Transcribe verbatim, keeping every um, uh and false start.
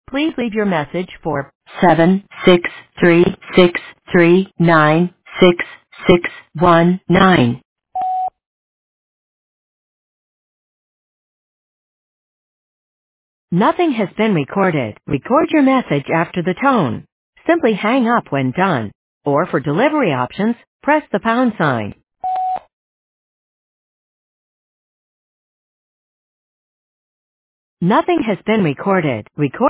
Please leave your message for seven six three six three nine six six one nine. Nothing has been recorded. Record your message after the tone. Simply hang up when done. Or for delivery options, press the pound sign. Nothing has been recorded. Record